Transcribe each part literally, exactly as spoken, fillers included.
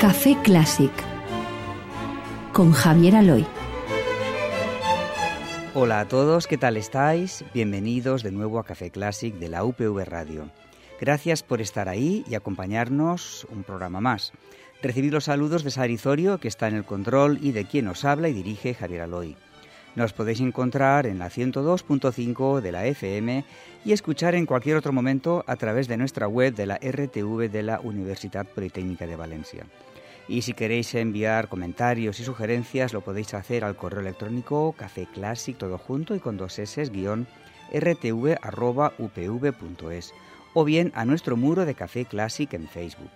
Café Clásic con Javier Aloy. Hola a todos, ¿qué tal estáis? Bienvenidos de nuevo a Café Clásic de la U P V Radio. Gracias por estar ahí y acompañarnos un programa más. Recibid los saludos de Sari Zorio, que está en el control, y de quien os habla y dirige Javier Aloy. Nos podéis encontrar en la ciento dos punto cinco de la F M y escuchar en cualquier otro momento a través de nuestra web de la R T V de la Universidad Politécnica de Valencia. Y si queréis enviar comentarios y sugerencias, lo podéis hacer al correo electrónico cafeclásic, todo junto y con dos s, guión, rtv arroba upv punto es, o bien a nuestro muro de Café Clásic en Facebook.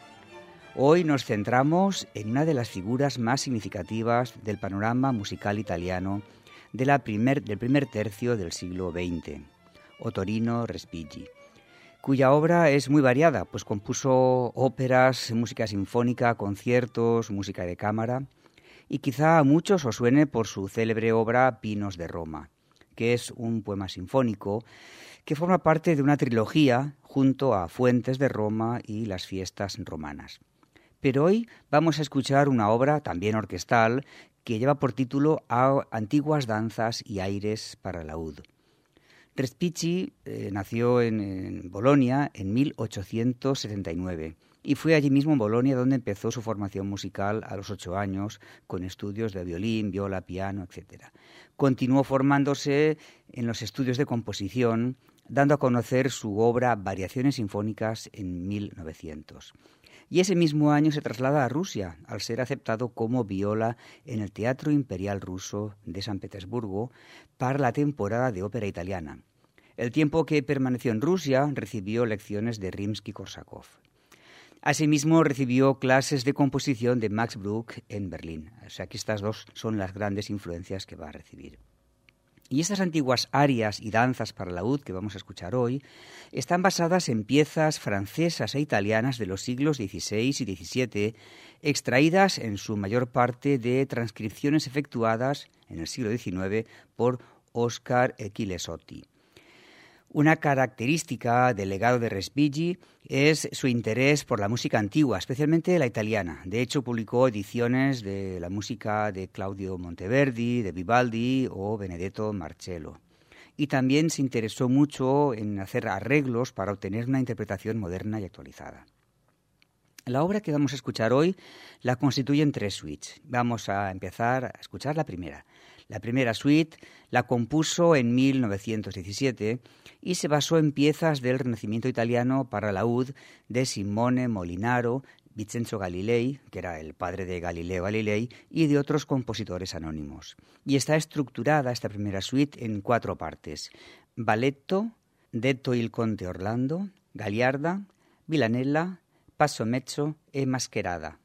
Hoy nos centramos en una de las figuras más significativas del panorama musical italiano de la primer, del primer tercio del siglo veinte, Ottorino Respighi, cuya obra es muy variada, pues compuso óperas, música sinfónica, conciertos, música de cámara, y quizá a muchos os suene por su célebre obra Pinos de Roma, que es un poema sinfónico que forma parte de una trilogía junto a Fuentes de Roma y las fiestas romanas. Pero hoy vamos a escuchar una obra también orquestal que lleva por título Antiguas danzas y aires para laúd. Respighi eh, nació en, en Bolonia en mil ochocientos setenta y nueve y fue allí mismo en Bolonia donde empezó su formación musical a los ocho años con estudios de violín, viola, piano, etcétera. Continuó formándose en los estudios de composición, dando a conocer su obra Variaciones Sinfónicas en mil novecientos. Y ese mismo año se traslada a Rusia, al ser aceptado como viola en el Teatro Imperial Ruso de San Petersburgo para la temporada de ópera italiana. El tiempo que permaneció en Rusia recibió lecciones de Rimsky-Korsakov. Asimismo recibió clases de composición de Max Bruch en Berlín. O sea que estas dos son las grandes influencias que va a recibir. Y estas antiguas arias y danzas para laúd que vamos a escuchar hoy están basadas en piezas francesas e italianas de los siglos dieciséis y diecisiete, extraídas en su mayor parte de transcripciones efectuadas en el siglo diecinueve por Oscar Chilesotti. Una característica del legado de Respighi es su interés por la música antigua, especialmente la italiana. De hecho, publicó ediciones de la música de Claudio Monteverdi, de Vivaldi o Benedetto Marcello. Y también se interesó mucho en hacer arreglos para obtener una interpretación moderna y actualizada. La obra que vamos a escuchar hoy la constituyen tres suites. Vamos a empezar a escuchar la primera. La primera suite la compuso en mil novecientos diecisiete y se basó en piezas del Renacimiento italiano para laúd de Simone Molinaro, Vincenzo Galilei, que era el padre de Galileo Galilei, y de otros compositores anónimos. Y está estructurada esta primera suite en cuatro partes: balletto, detto il Conte Orlando, Gagliarda, Villanella, Passo Mezzo e Mascherada.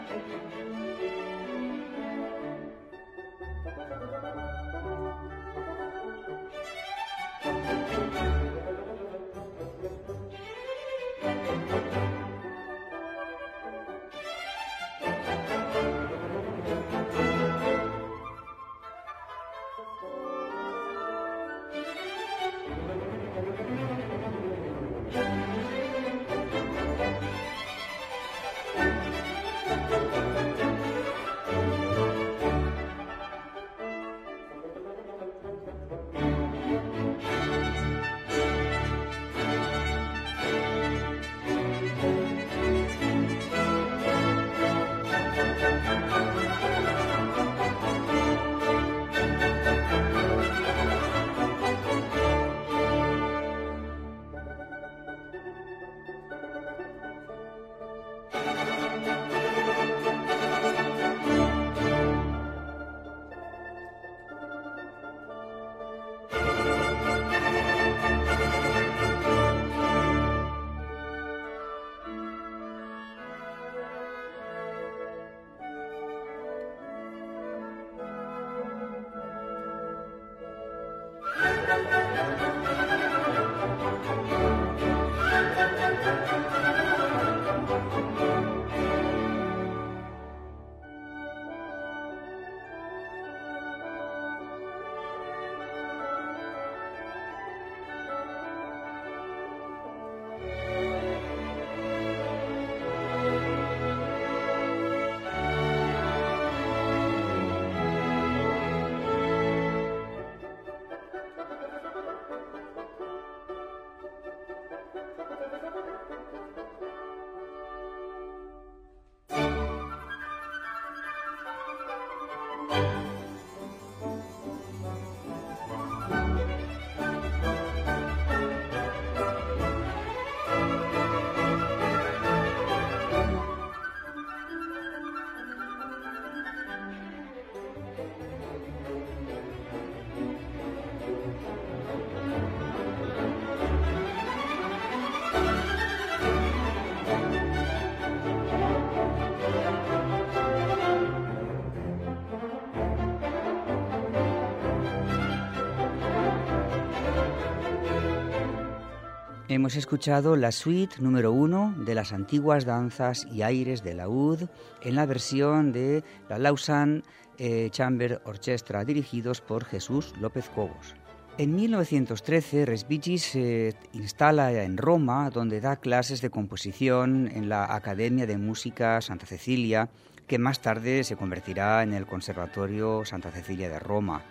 Hemos escuchado la suite número uno de las antiguas danzas y aires de laúd en la versión de la Lausanne eh, Chamber Orchestra, dirigidos por Jesús López Cobos. En mil novecientos trece, Respighi se instala en Roma, donde da clases de composición en la Academia de Música Santa Cecilia, que más tarde se convertirá en el Conservatorio Santa Cecilia de Roma.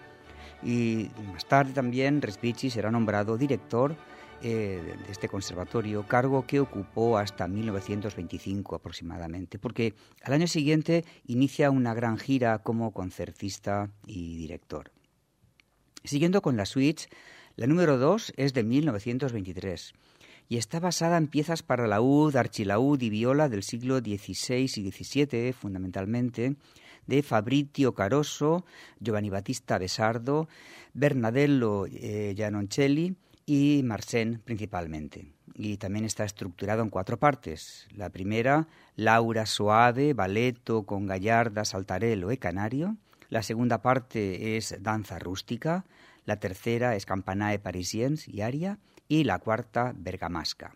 Y más tarde también Respighi será nombrado director eh, de este conservatorio, cargo que ocupó hasta mil novecientos veinticinco aproximadamente, porque al año siguiente inicia una gran gira como concertista y director. Siguiendo con las suites, la número dos es de mil novecientos veintitrés y está basada en piezas para laúd, archilaúd y viola del siglo dieciséis y diecisiete, fundamentalmente, de Fabrizio Caroso, Giovanni Battista Besardo, Bernadello eh, Giannoncelli y Marsen principalmente. Y también está estructurado en cuatro partes. La primera, Laura Soave, balletto con gallarda, saltarello e canario. La segunda parte es danza rústica. La tercera es campanae parisiens y aria. Y la cuarta, bergamasca.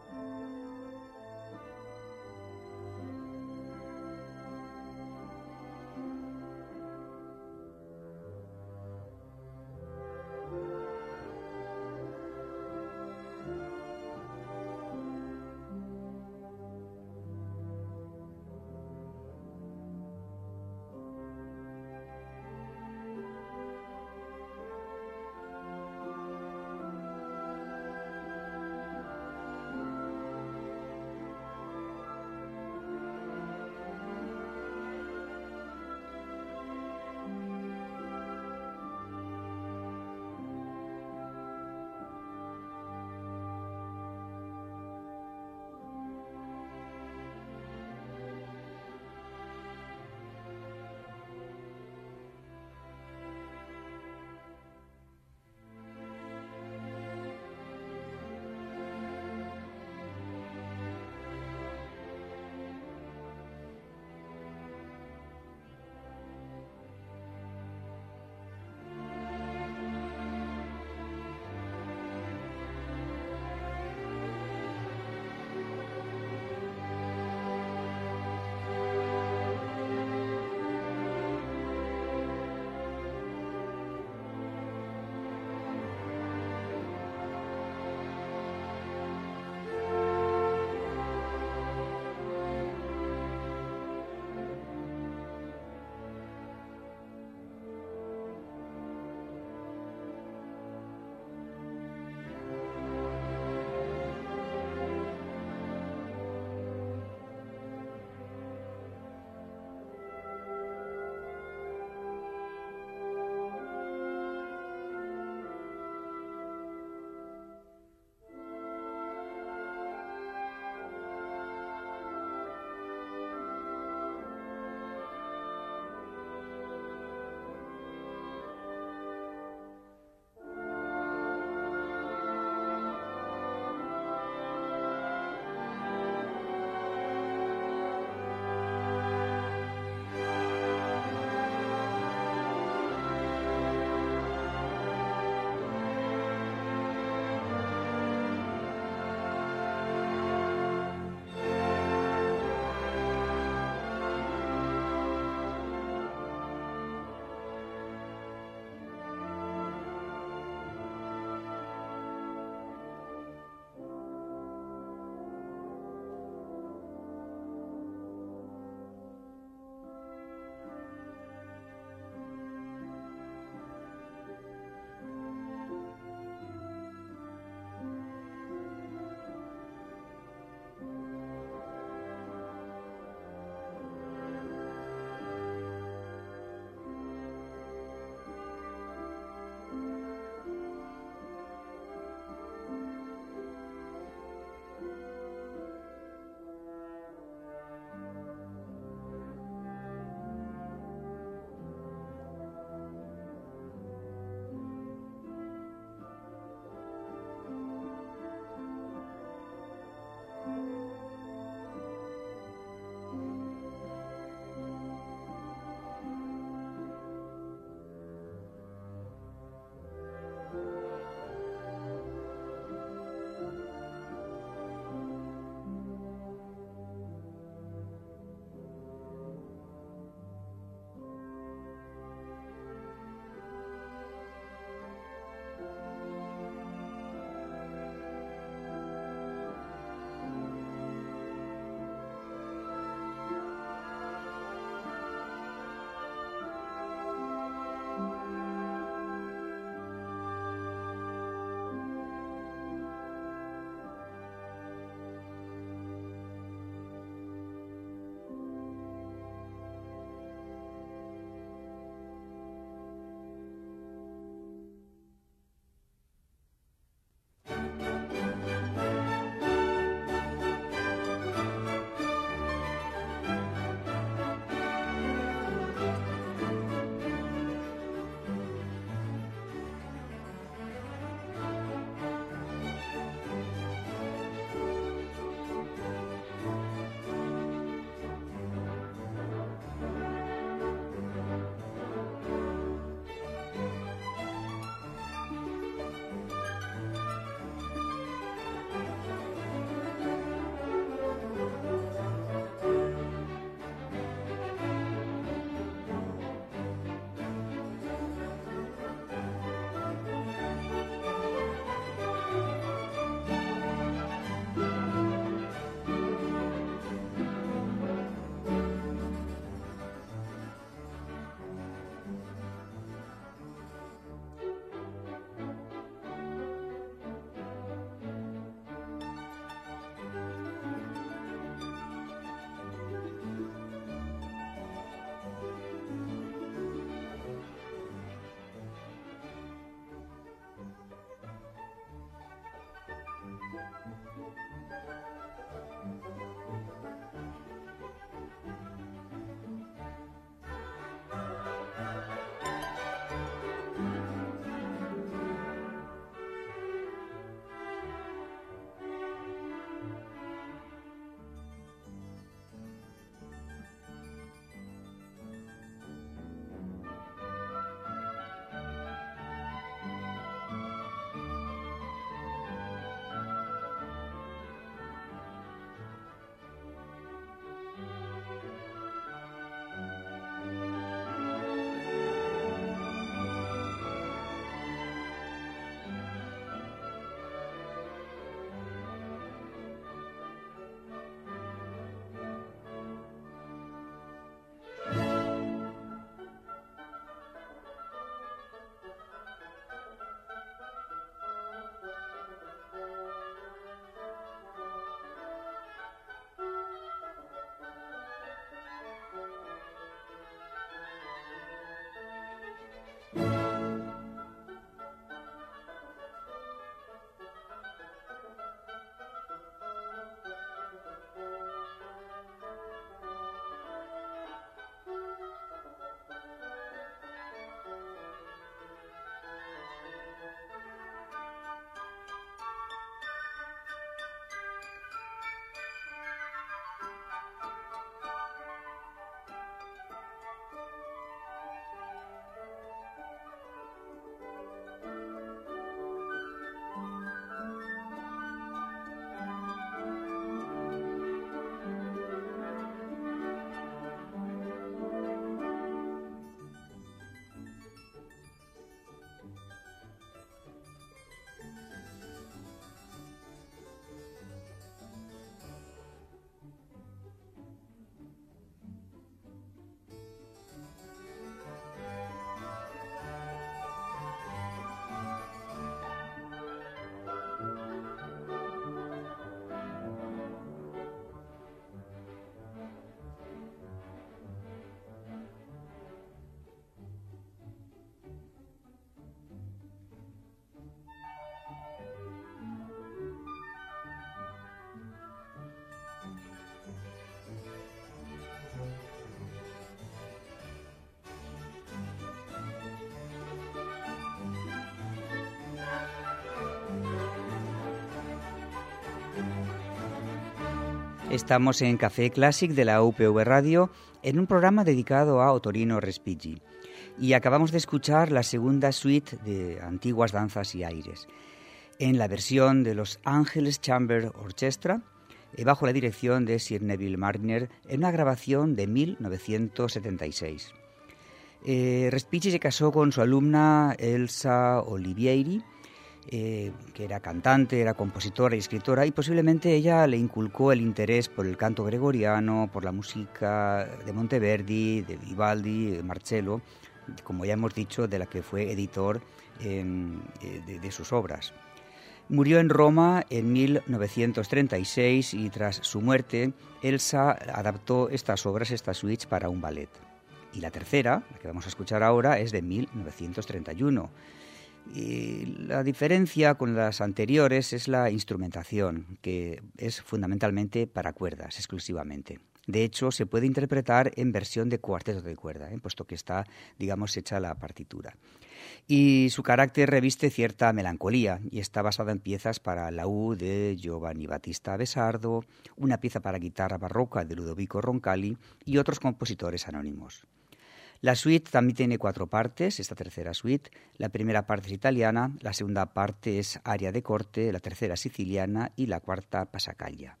Estamos en Café Clásic de la U P V Radio en un programa dedicado a Ottorino Respighi y acabamos de escuchar la segunda suite de Antiguas Danzas y Aires en la versión de Los Angeles Chamber Orchestra bajo la dirección de Sir Neville Marriner en una grabación de mil novecientos setenta y seis. Eh, Respighi se casó con su alumna Elsa Olivieri, Eh, que era cantante, era compositora y escritora, y posiblemente ella le inculcó el interés por el canto gregoriano, por la música de Monteverdi, de Vivaldi, de Marcello, como ya hemos dicho, de la que fue editor eh, de, de sus obras. Murió en Roma en mil novecientos treinta y seis y tras su muerte, Elsa adaptó estas obras, estas suites, para un ballet. Y la tercera, la que vamos a escuchar ahora, es de mil novecientos treinta y uno. Y la diferencia con las anteriores es la instrumentación, que es fundamentalmente para cuerdas, exclusivamente. De hecho, se puede interpretar en versión de cuarteto de cuerda, ¿eh? puesto que está, digamos, hecha la partitura. Y su carácter reviste cierta melancolía y está basada en piezas para laúd de Giovanni Battista Besardo, una pieza para guitarra barroca de Ludovico Roncalli y otros compositores anónimos. La suite también tiene cuatro partes, esta tercera suite. La primera parte es italiana, la segunda parte es aria de corte, la tercera siciliana y la cuarta pasacaglia.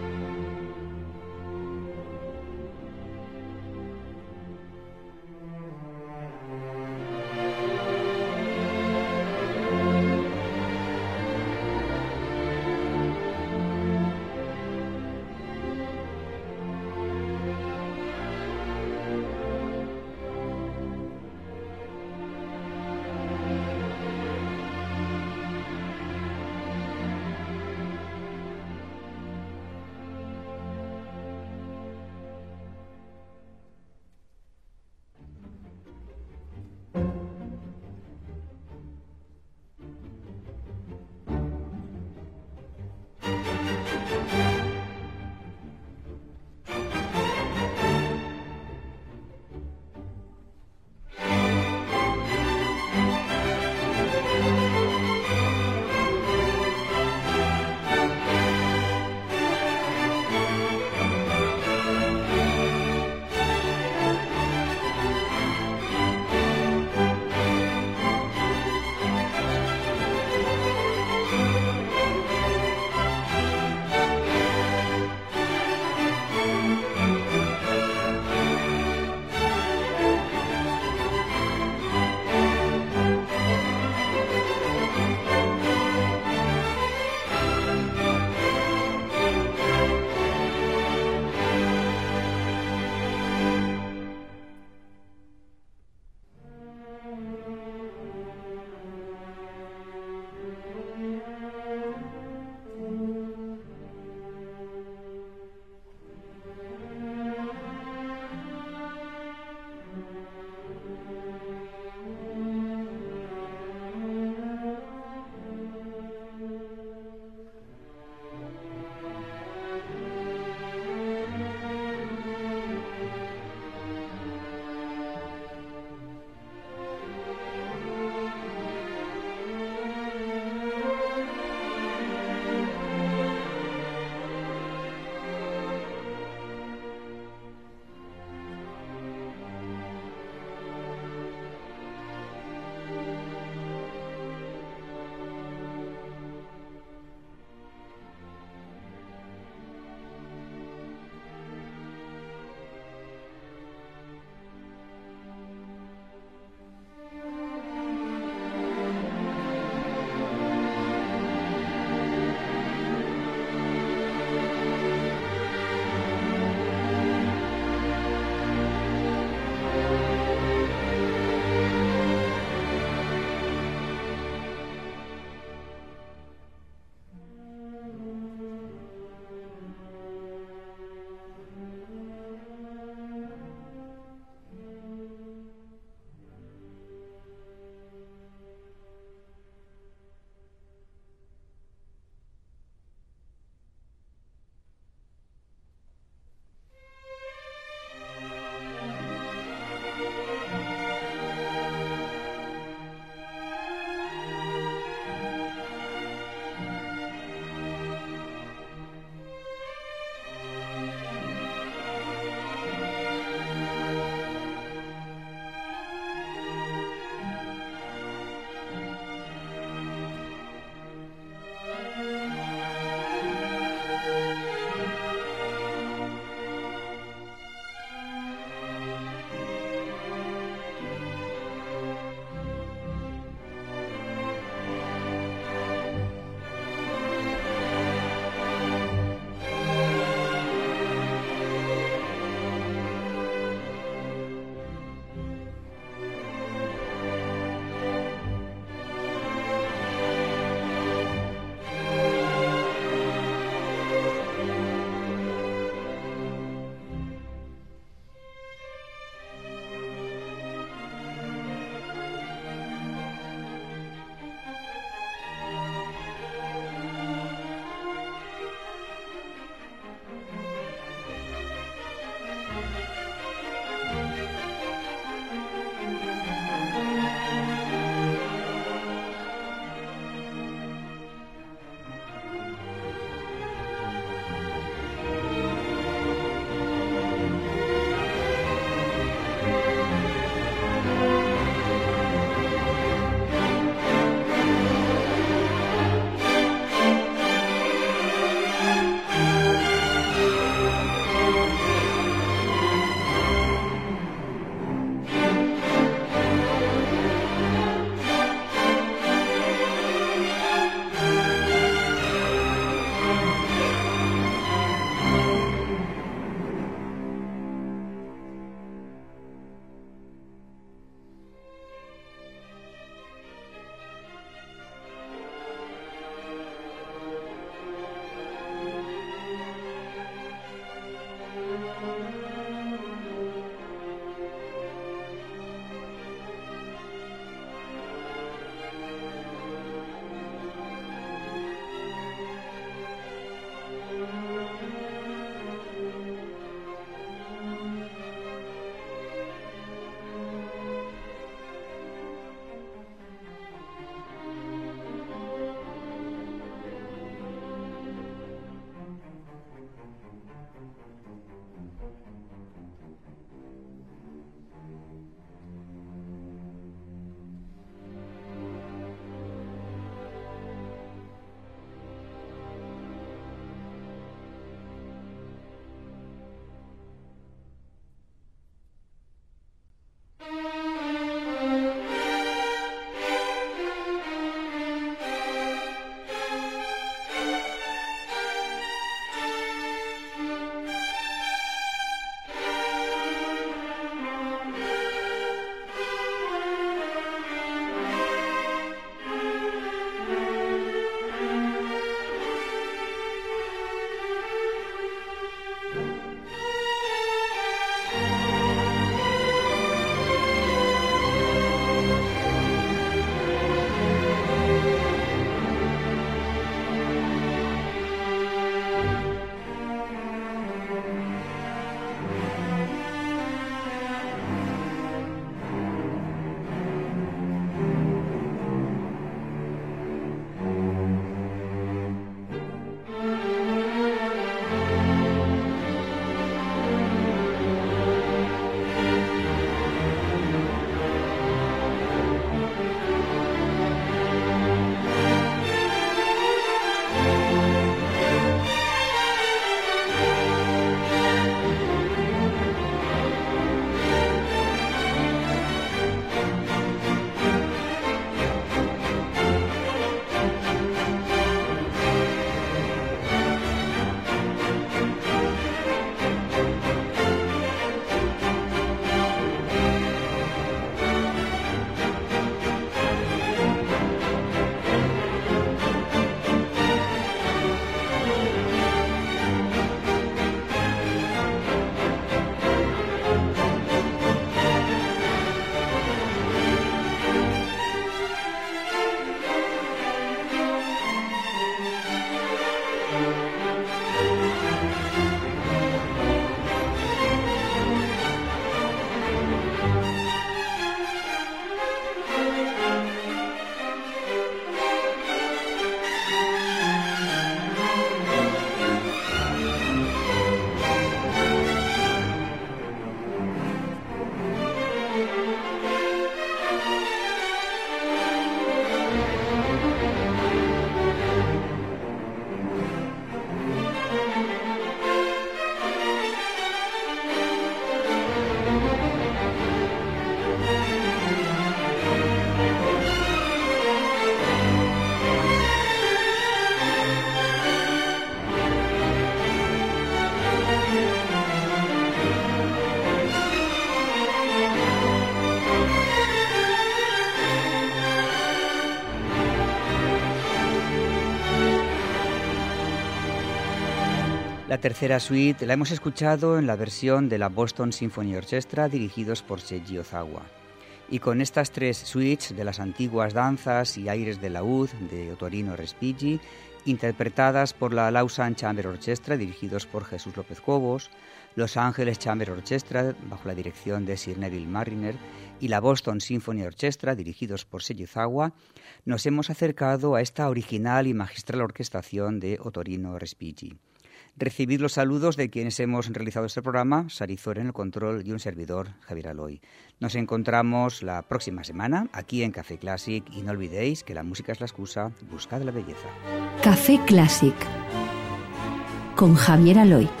La tercera suite la hemos escuchado en la versión de la Boston Symphony Orchestra dirigidos por Seiji Ozawa. Y con estas tres suites de las antiguas danzas y aires de laúd de Ottorino Respighi, interpretadas por la Lausanne Chamber Orchestra dirigidos por Jesús López Cobos, Los Ángeles Chamber Orchestra bajo la dirección de Sir Neville Marriner y la Boston Symphony Orchestra dirigidos por Seiji Ozawa, nos hemos acercado a esta original y magistral orquestación de Ottorino Respighi. Recibid los saludos de quienes hemos realizado este programa, Sari Zor en el control y un servidor, Javier Aloy. Nos encontramos la próxima semana aquí en Café Clásic y no olvidéis que la música es la excusa, buscad la belleza. Café Clásic con Javier Aloy.